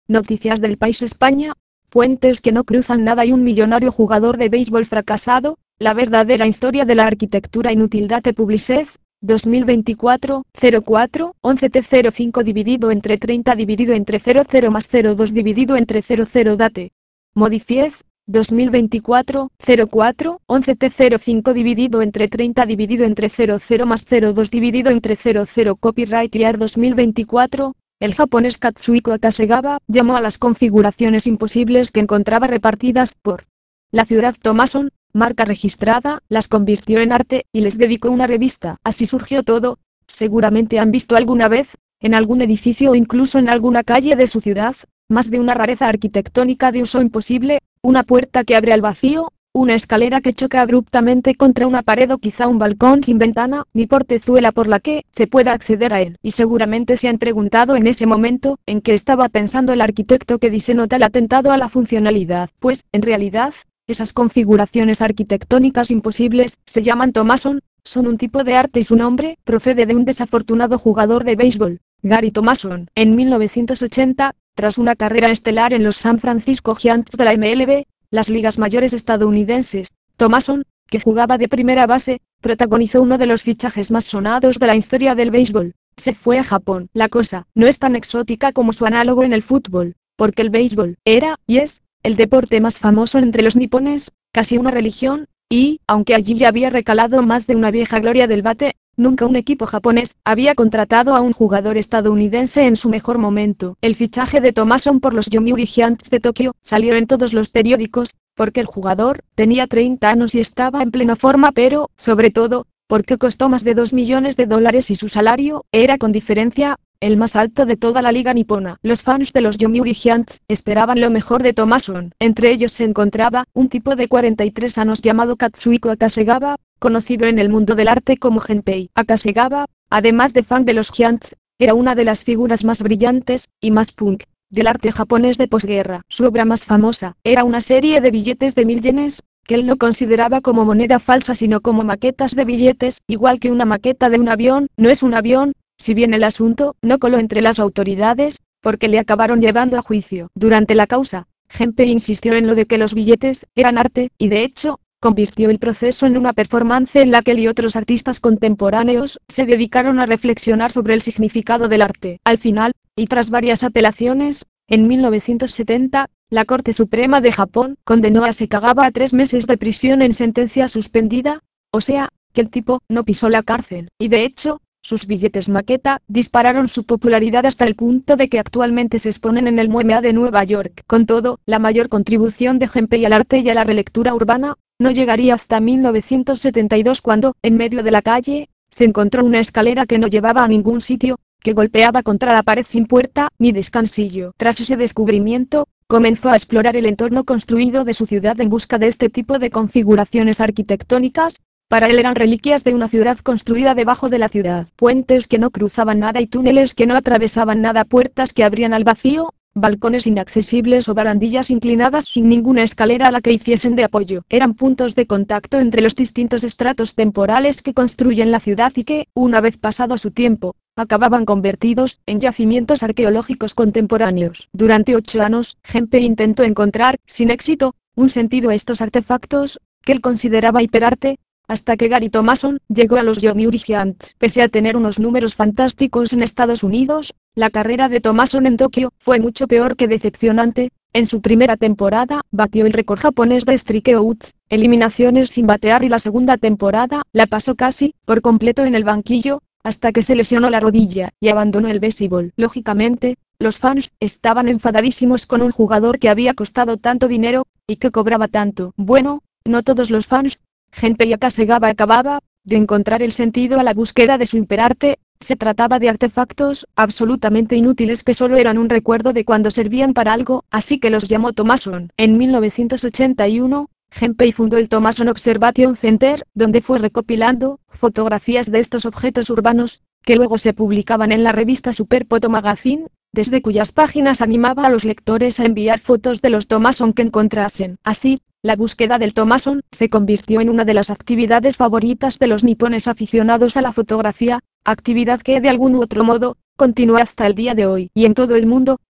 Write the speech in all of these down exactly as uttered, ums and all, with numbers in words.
Noticias del país España. Puentes que no cruzan nada y un millonario jugador de béisbol fracasado. La verdadera historia de la arquitectura inútil. Date Publicez. dos mil veinticuatro, cero cuatro, once T cero cinco dividido entre treinta dividido entre cero cero más cero dos dividido entre cero cero. Date Modifiez. dos mil veinticuatro, cero cuatro, once T cero cinco dividido entre treinta dividido entre cero cero más cero dos dividido entre cero cero. Copyright Year dos mil veinticuatro. El japonés Katsuhiko Akasegawa llamó a las configuraciones imposibles que encontraba repartidas por la ciudad Thomason, marca registrada, las convirtió en arte, y les dedicó una revista. Así surgió todo. Seguramente han visto alguna vez, en algún edificio o incluso en alguna calle de su ciudad, más de una rareza arquitectónica de uso imposible, una puerta que abre al vacío, una escalera que choca abruptamente contra una pared o quizá un balcón sin ventana ni portezuela por la que se pueda acceder a él. Y seguramente se han preguntado en ese momento, ¿en qué estaba pensando el arquitecto que diseñó tal atentado a la funcionalidad? Pues, en realidad, esas configuraciones arquitectónicas imposibles se llaman Thomason, son un tipo de arte y su nombre procede de un desafortunado jugador de béisbol, Gary Thomason. En mil novecientos ochenta, tras una carrera estelar en los San Francisco Giants de la M L B, las ligas mayores estadounidenses, Thomason, que jugaba de primera base, protagonizó uno de los fichajes más sonados de la historia del béisbol. Se fue a Japón. La cosa no es tan exótica como su análogo en el fútbol, porque el béisbol era, y es, el deporte más famoso entre los nipones, casi una religión, y, aunque allí ya había recalado más de una vieja gloria del bate, nunca un equipo japonés había contratado a un jugador estadounidense en su mejor momento. El fichaje de Thomason por los Yomiuri Giants de Tokio salió en todos los periódicos, porque el jugador tenía treinta años y estaba en plena forma, pero, sobre todo, porque costó más de dos millones de dólares y su salario era con diferencia el más alto de toda la liga nipona. Los fans de los Yomiuri Giants esperaban lo mejor de Thomason. Entre ellos se encontraba un tipo de cuarenta y tres años llamado Katsuhiko Akasegawa, conocido en el mundo del arte como Genpei. Akasegawa, además de fan de los Giants, era una de las figuras más brillantes y más punk del arte japonés de posguerra. Su obra más famosa era una serie de billetes de mil yenes, que él no consideraba como moneda falsa sino como maquetas de billetes, igual que una maqueta de un avión no es un avión. Si bien el asunto no coló entre las autoridades, porque le acabaron llevando a juicio. Durante la causa, Genpei insistió en lo de que los billetes eran arte, y de hecho, convirtió el proceso en una performance en la que él y otros artistas contemporáneos se dedicaron a reflexionar sobre el significado del arte. Al final, y tras varias apelaciones, en mil novecientos setenta, la Corte Suprema de Japón condenó a Akasegawa a tres meses de prisión en sentencia suspendida, o sea, que el tipo no pisó la cárcel, y de hecho, sus billetes maqueta dispararon su popularidad hasta el punto de que actualmente se exponen en el M O M A de Nueva York. Con todo, la mayor contribución de Genpei al arte y a la relectura urbana no llegaría hasta mil novecientos setenta y dos cuando, en medio de la calle, se encontró una escalera que no llevaba a ningún sitio, que golpeaba contra la pared sin puerta ni descansillo. Tras ese descubrimiento, comenzó a explorar el entorno construido de su ciudad en busca de este tipo de configuraciones arquitectónicas. Para él eran reliquias de una ciudad construida debajo de la ciudad. Puentes que no cruzaban nada y túneles que no atravesaban nada, puertas que abrían al vacío, balcones inaccesibles o barandillas inclinadas sin ninguna escalera a la que hiciesen de apoyo. Eran puntos de contacto entre los distintos estratos temporales que construyen la ciudad y que, una vez pasado su tiempo, acababan convertidos en yacimientos arqueológicos contemporáneos. Durante ocho años, Genpei intentó encontrar, sin éxito, un sentido a estos artefactos, que él consideraba hiperarte, hasta que Gary Thomason llegó a los Yomiuri Giants. Pese a tener unos números fantásticos en Estados Unidos, la carrera de Thomason en Tokio fue mucho peor que decepcionante. En su primera temporada, batió el récord japonés de strikeouts, eliminaciones sin batear, y la segunda temporada la pasó casi por completo en el banquillo, hasta que se lesionó la rodilla y abandonó el béisbol. Lógicamente, los fans estaban enfadadísimos con un jugador que había costado tanto dinero y que cobraba tanto. Bueno, no todos los fans. Genpei Akasegawa acababa de encontrar el sentido a la búsqueda de su hiperarte. Se trataba de artefactos absolutamente inútiles que solo eran un recuerdo de cuando servían para algo, así que los llamó Thomason. En mil novecientos ochenta y uno, Genpei fundó el Thomason Observation Center, donde fue recopilando fotografías de estos objetos urbanos, que luego se publicaban en la revista Super Photo Magazine, desde cuyas páginas animaba a los lectores a enviar fotos de los Thomason que encontrasen. Así, la búsqueda del Thomason se convirtió en una de las actividades favoritas de los nipones aficionados a la fotografía, actividad que de algún u otro modo continúa hasta el día de hoy. Y en todo el mundo,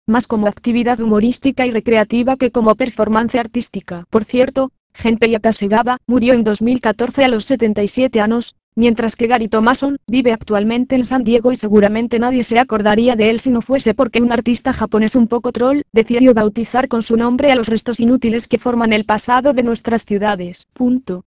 más como actividad humorística y recreativa que como performance artística. Por cierto, Genpei Akasegawa murió en dos mil catorce a los setenta y siete años, mientras que Gary Thomason vive actualmente en San Diego y seguramente nadie se acordaría de él si no fuese porque un artista japonés un poco troll decidió bautizar con su nombre a los restos inútiles que forman el pasado de nuestras ciudades. Punto.